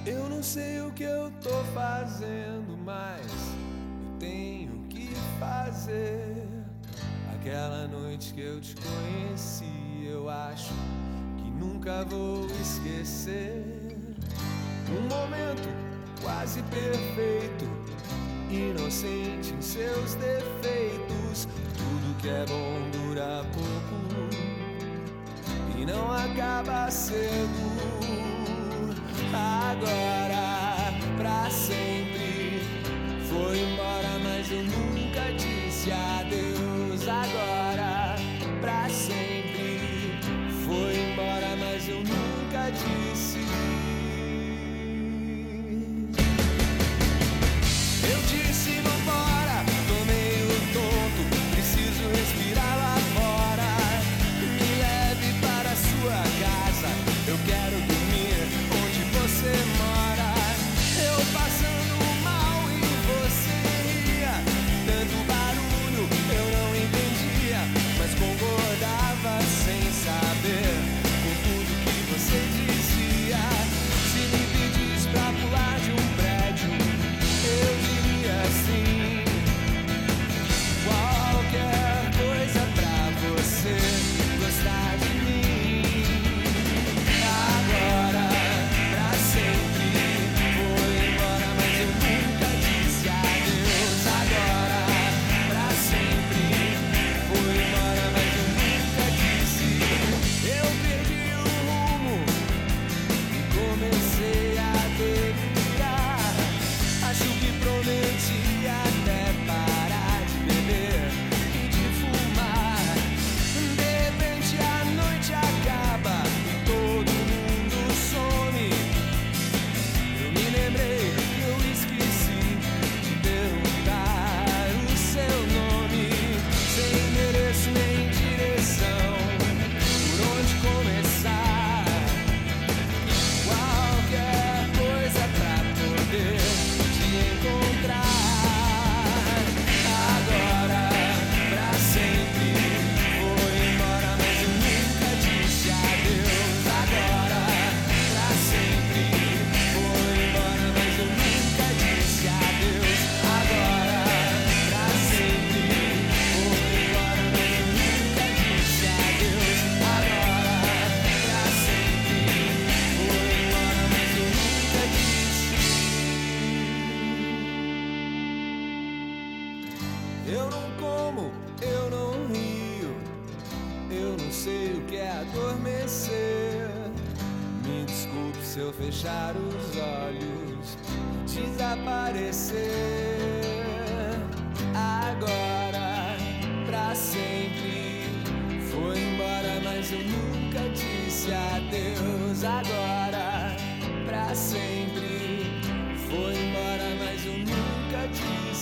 Eu não sei o que eu tô fazendo, mas eu tenho que fazer. Aquela noite que eu te conheci, eu acho que nunca vou esquecer. Um momento quase perfeito, inocente em seus defeitos. Tudo que é bom dura pouco e não acaba cedo. Agora, pra sempre, foi embora, mas eu nunca disse adeus. Agora, pra sempre, foi embora, mas eu nunca disse. Eu disse vambora, tô meio tonto, preciso respirar lá fora. Me leve para sua casa, eu quero dormir onde você mora. Eu passando mal e você ria, tanto barulho eu não entendia, mas concordava sem saber com tudo que você dizia. Se me pedisse pra pular de um prédio, eu diria sim. Qualquer coisa pra você gostar de mim. Agora, pra sempre, foi embora, mas eu nunca disse adeus. Agora, pra sempre, foi embora, mas eu nunca disse. Eu perdi o rumo e comecei a delirar. Acho que prometi até parar de beber e de fumar. De repente a noite acaba e todo mundo some. Eu me lembrei que eu esqueci de perguntar o seu nome. Sem endereço nem direção, por onde começar? Qualquer coisa pra poder te encontrar. Agora, pra sempre, foi embora, mas eu nunca disse adeus. Agora, pra sempre, foi embora, mas eu nunca disse adeus. Agora, pra sempre, foi embora, mas eu nunca disse adeus. Agora, pra sempre, foi embora, mas eu nunca disse. Eu não como, eu não rio, eu não sei o que é adormecer. Me desculpe se eu fechar os olhos e desaparecer. Agora, pra sempre, foi embora, mas eu nunca disse adeus. Agora, pra sempre, foi embora, mas eu nunca disse.